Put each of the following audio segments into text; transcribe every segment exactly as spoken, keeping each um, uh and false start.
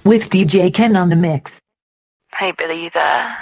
with D J Ken on the mix. Hey Billy, you there?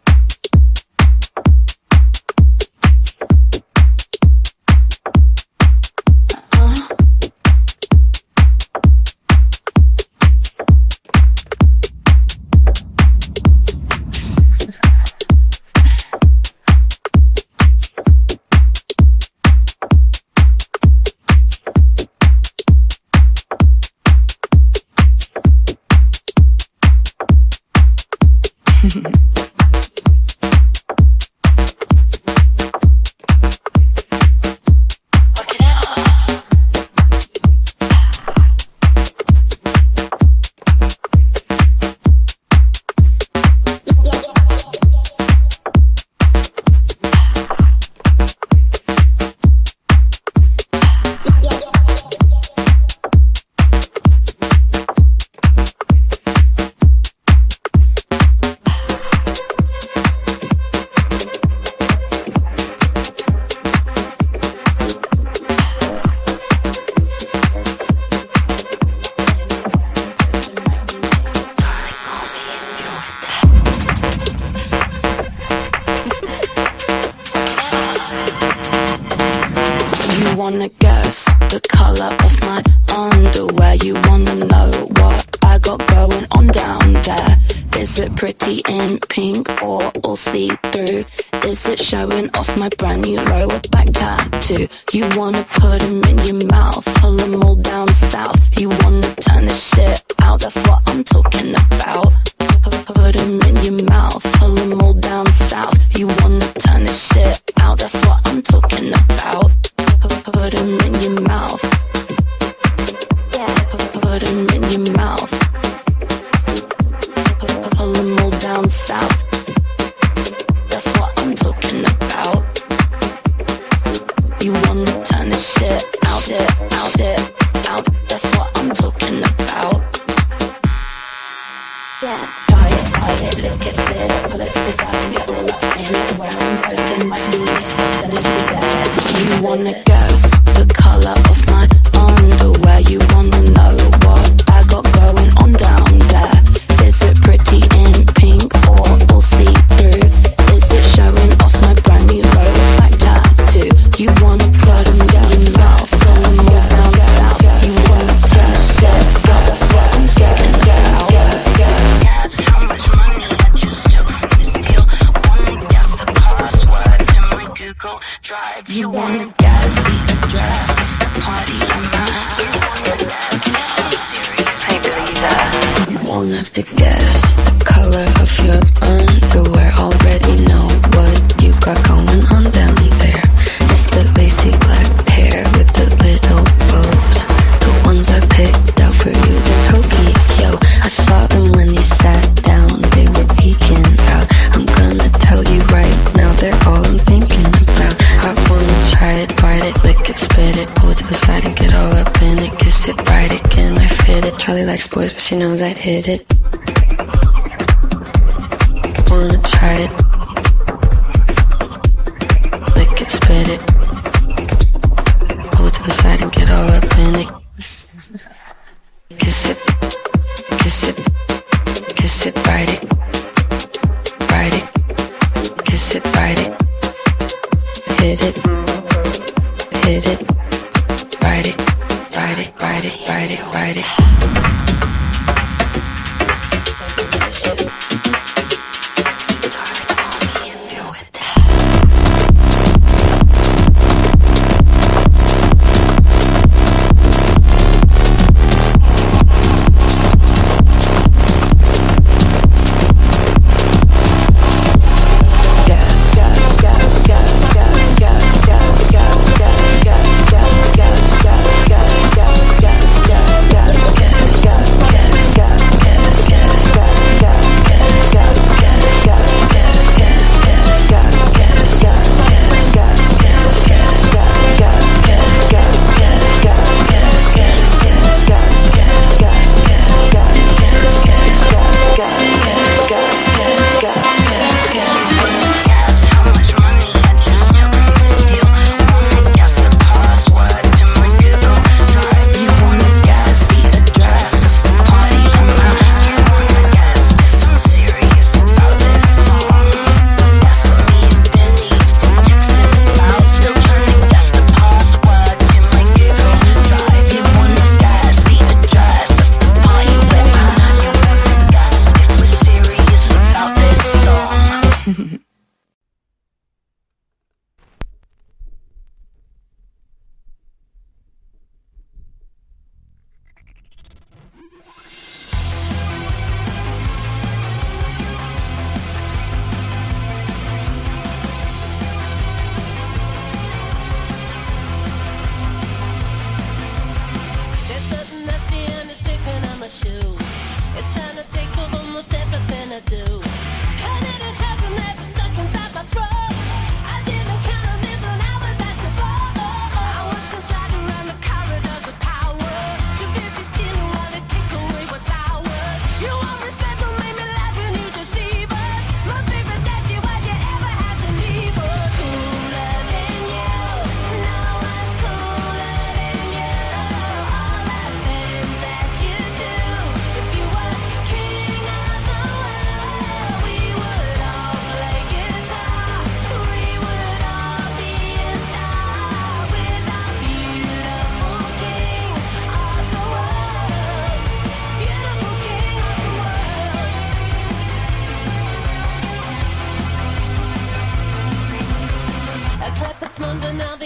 Showing off my brand new lower back tattoo. You wanna put them in your mouth, pull them all down south. You wanna turn this shit out, that's what I'm talking about. Put them in your mouth, pull them all down south. You wanna turn this shit out, that's what I'm talking about. Put them in your mouth. Yeah, put them in your mouth. Pull them all down south. That's what I'm talking about. You wanna turn this shit out, shit out, shit out. That's what I'm talking about. Yeah. Hide it, hide it, lick it, spit it, pull it to the side and get all up in it. Where I'm posting my new mix, send it to the dead. You wanna guess the colour of my underwear? You wanna know what I got going on down there? Is it pretty in pink or all see-through? Is it showing off my brand new lower back tattoo? You wanna put them in your mouth, pull them all down south. You wanna turn the shit out, that's what I'm talking about. How much money that you took from this deal? Wanna guess the password to my Google Drive? You wanna guess the address of the party I'm at? You wanna guess? Hey Billy, you there? You won't have to guess the color of your underwear. Already know what you got going on down there. It's the lacy black pair with the little bows, the ones I picked out for you in Tokyo. I saw them when you sat down, they were peeking out. I'm gonna tell you right now, they're all I'm thinking about. I wanna try it, bite it, lick it, spit it, pull it to the side and get all up in it. Kiss it right again, I fit it. Charlie likes boys, but she knows I'd hit it. Wanna try it, lick it, spit it, pull it to the side and get all up in it. Kiss it, kiss it, kiss it, bite it, bite it, kiss it, bite it, hit it, hit it, bite it, bite it, bite it, bite it, bite it. Gas, gas, gas, gas, gas, gas, gas, gas, gas, gas.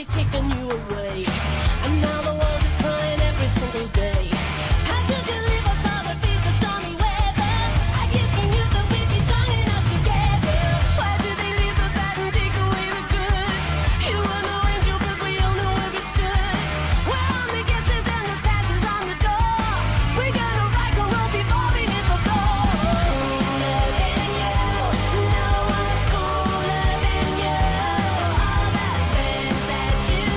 they've taken you away, and now the world is crying every single day. How could you leave us all to face the stormy weather? I guess you knew that we'd be strong enough together. Why did they leave the bad and take away the good? You were no angel, but we all know where we stood. We're on the guesses and the passes on the door. We're gonna rock and roll before we hit the floor. Cooler than you, no one's cooler than you. All the things that you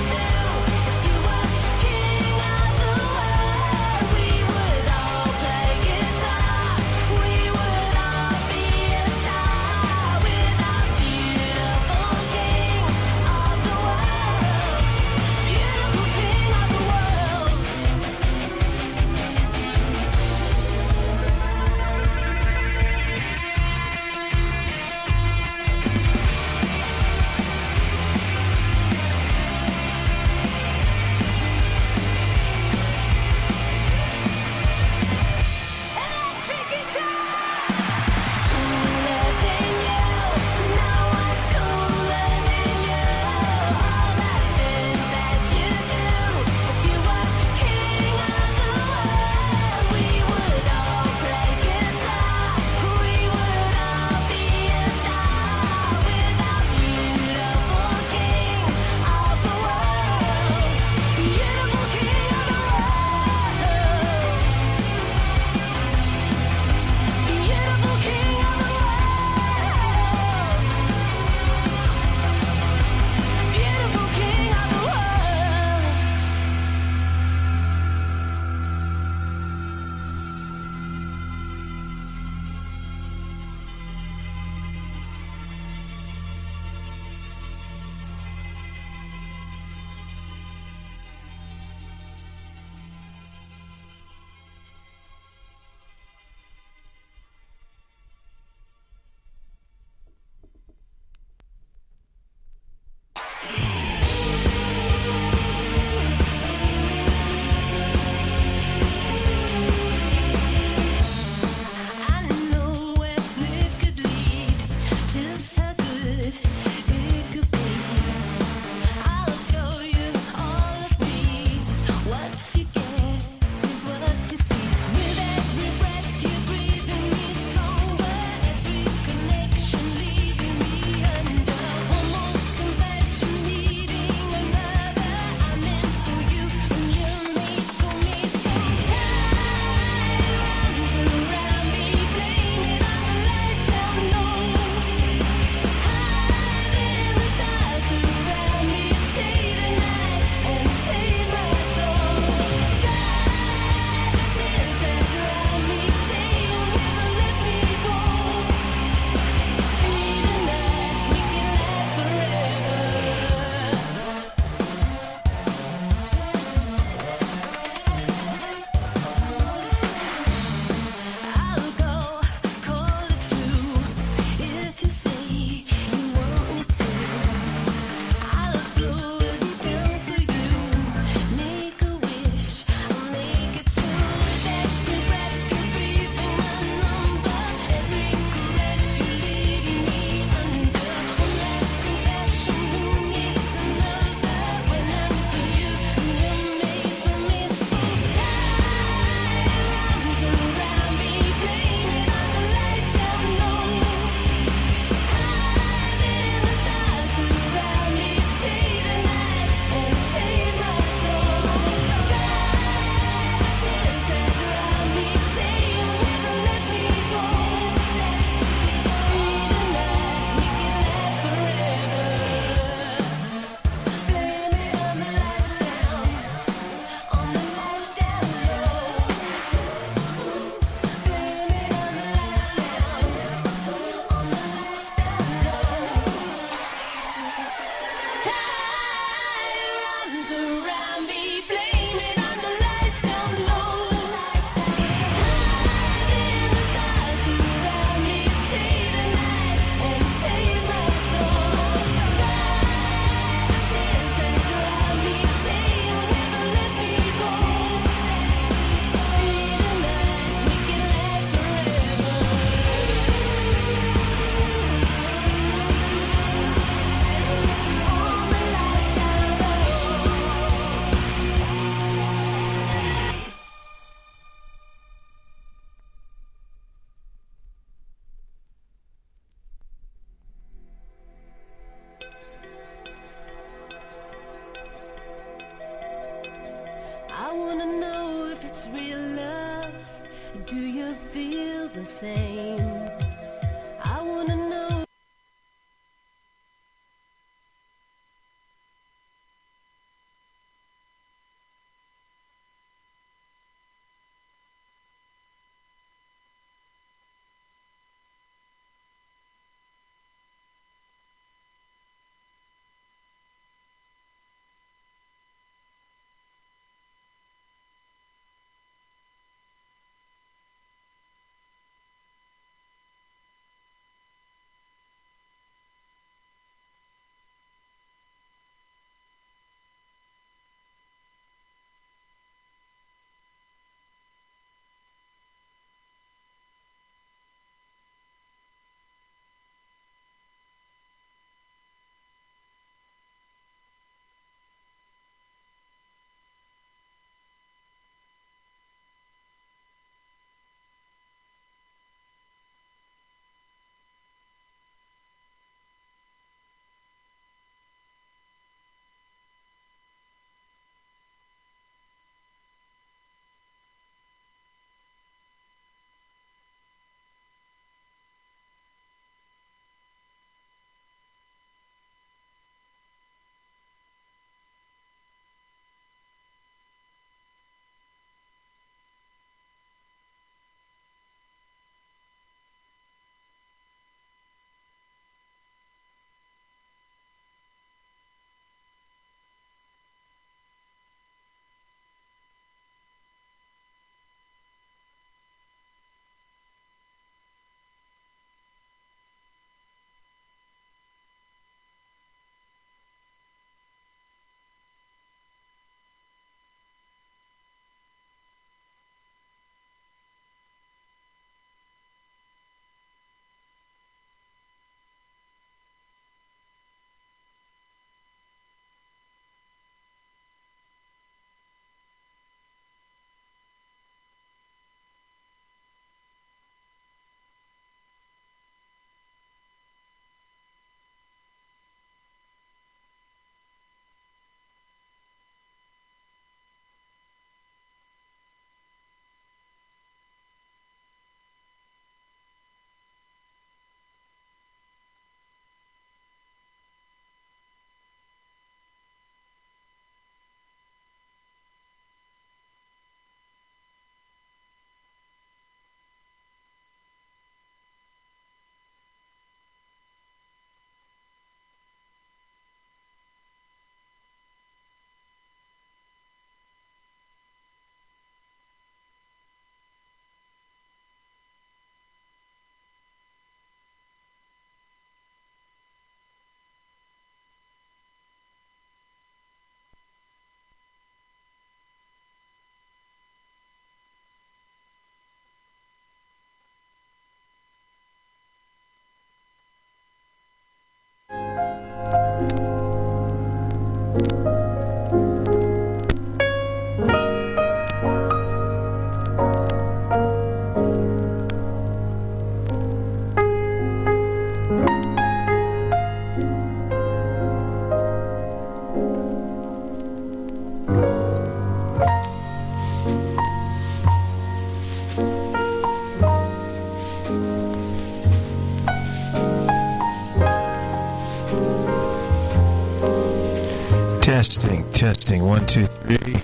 Testing, testing, one, two, three.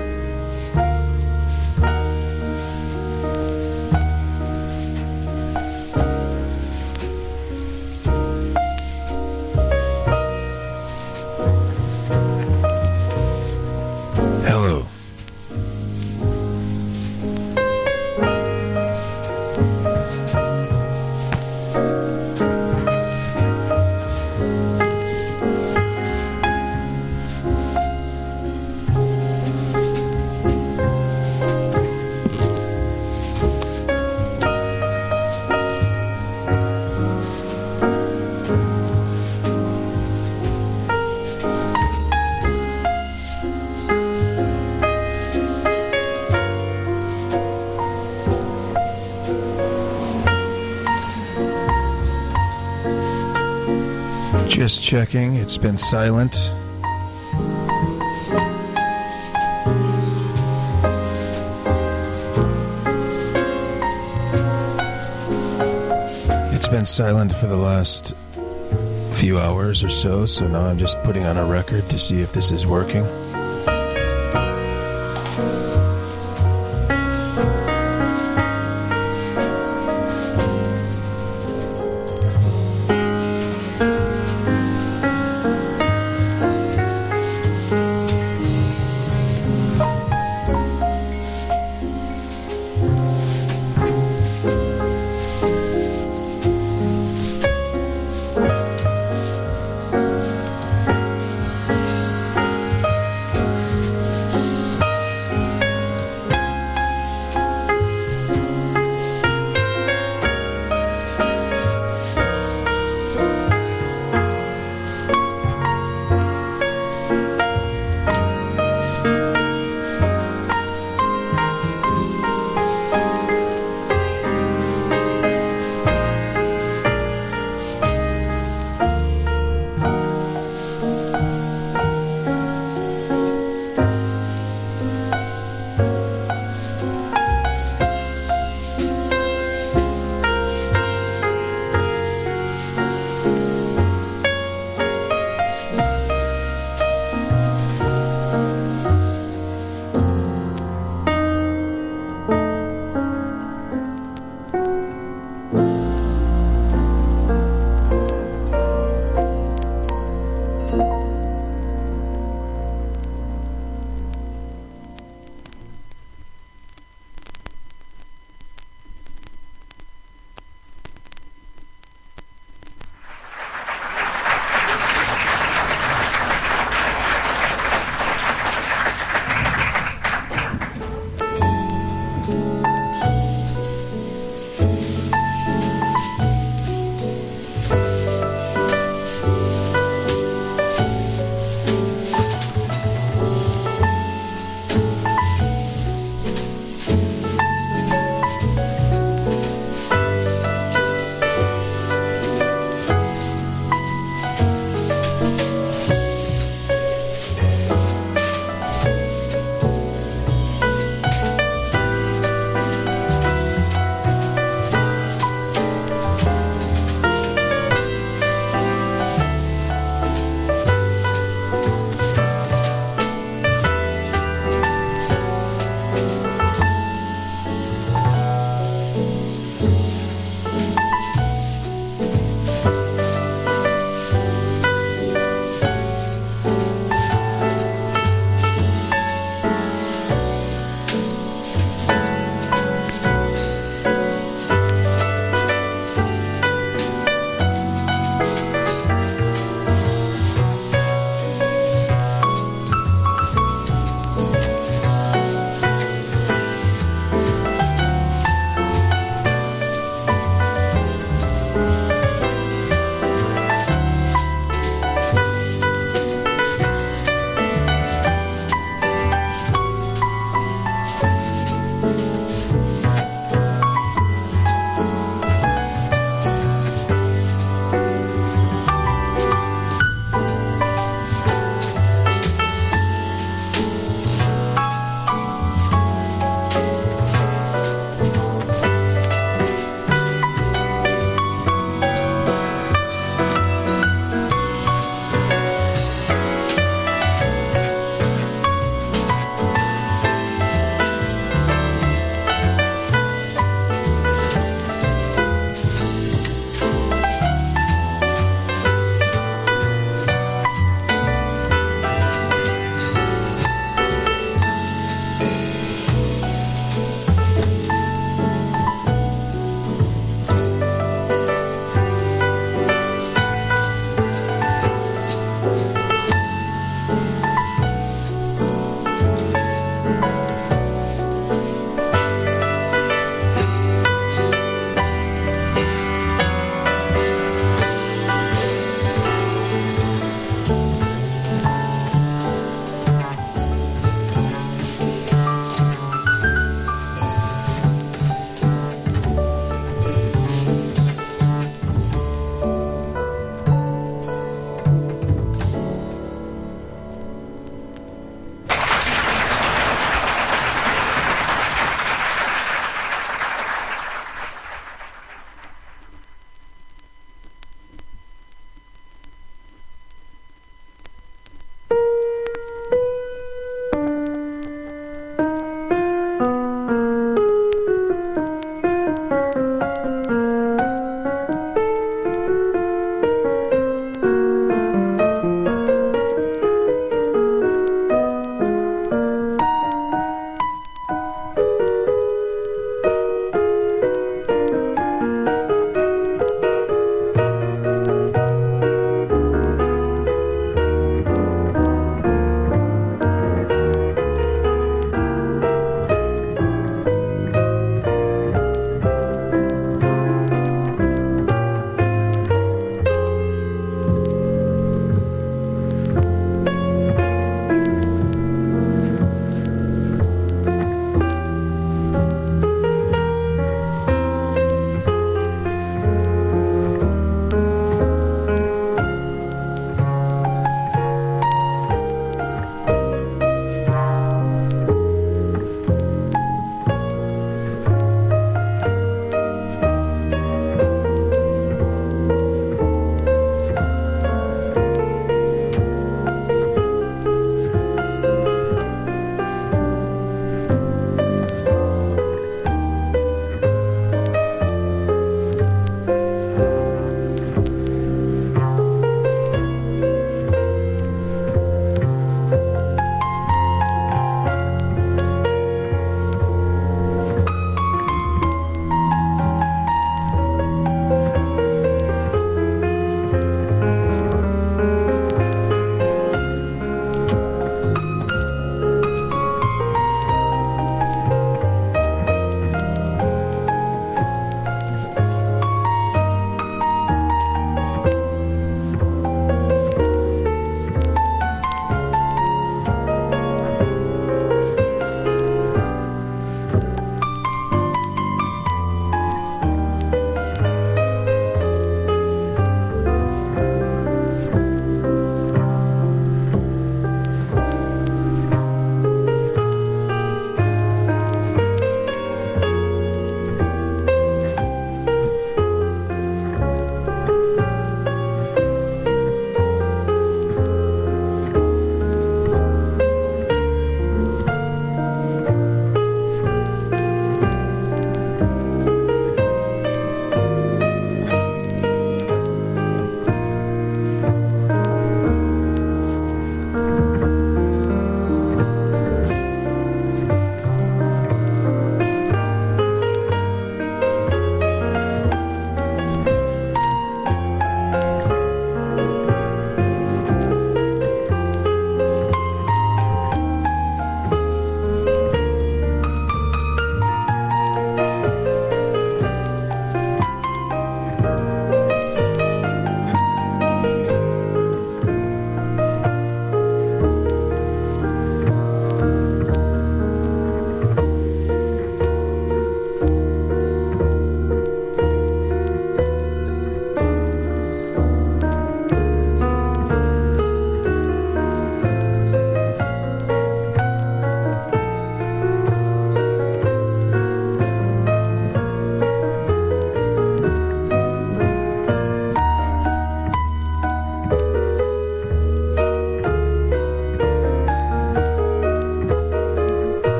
Hello. Just checking, it's been silent. It's been silent for the last few hours or so, so now I'm just putting on a record to see if this is working.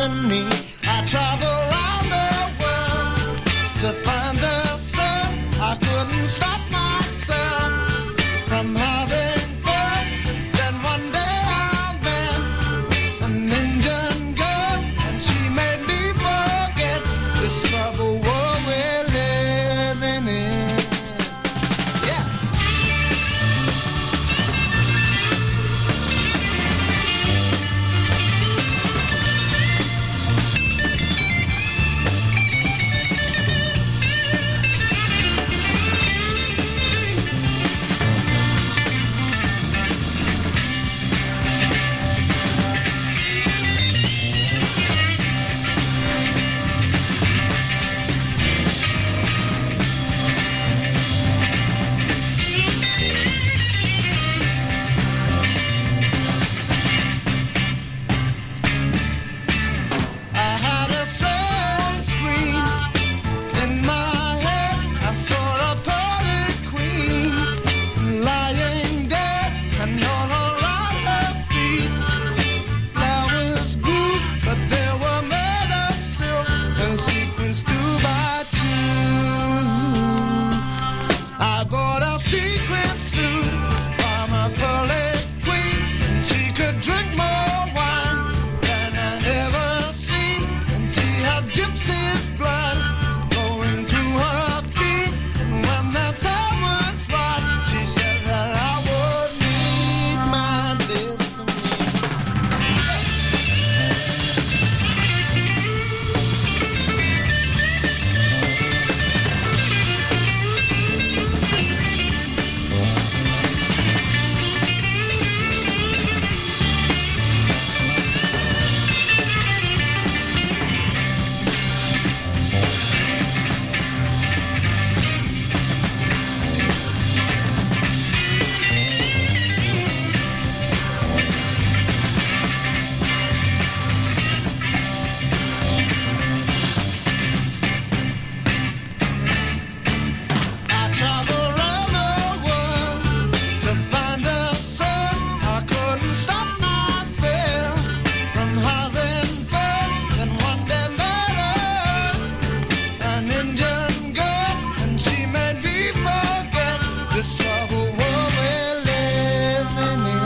loving me. I travel around the world to find the sun. I couldn't stop myself from having fun. Then one day I met an Indian girl, and she made me forget this troubled world we're living in. Yeah. I had a strange dream in my head. I saw a pearly queen lying dead, and all around her feet flowers grew, but they were made of silk and sequins two by two. I bought a sequin suit from a pearly queen. She could drink more wine than I'd ever seen, and she had gypsy's blood going through her feet. And when the time was right, she said that I would meet my destiny. I travel around the world to find the sun. I couldn't stop myself from having fun. Then one day met an Indian girl, and she made me forget this troubled world we're living in.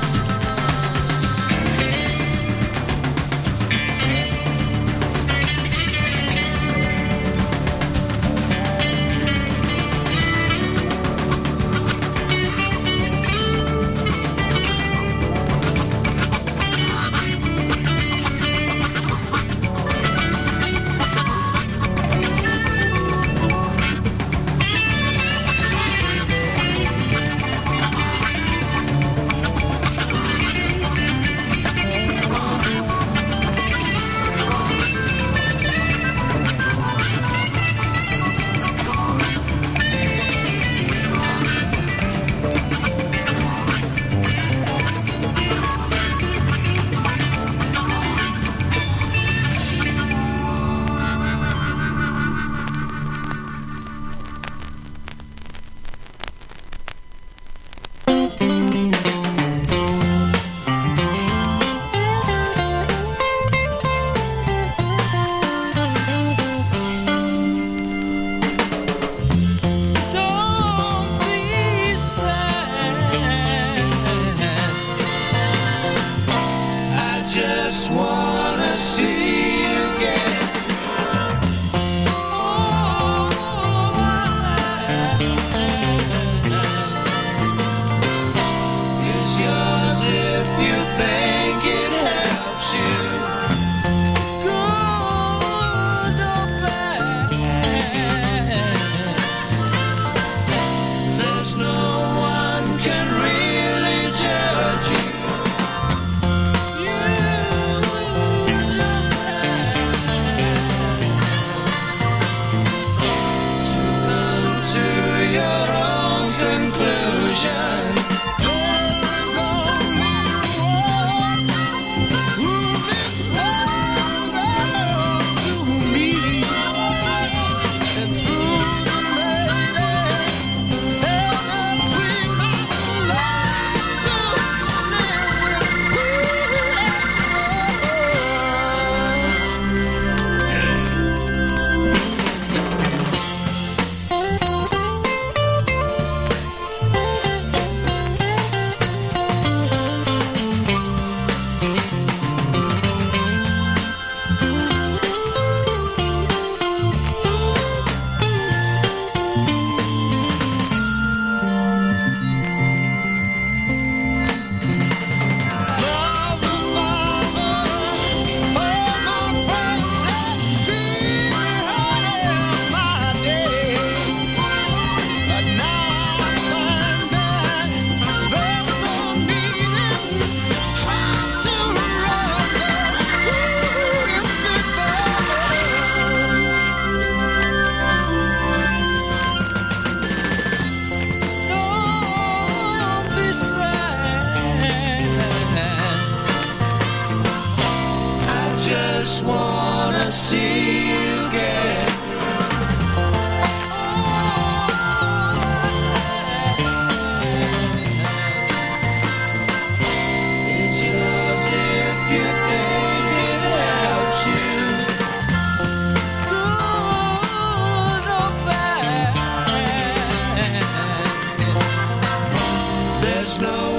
Don't be sad. I just wanna see you again. It's yours if you think it helps you. Good or bad. There's no one can really judge you. You just have to come to your own conclusion. There is only one who means love to me, and through the madness, every dream I love to live with you. wanna see you get. It's yours if you think it helps you. Good or bad, there's no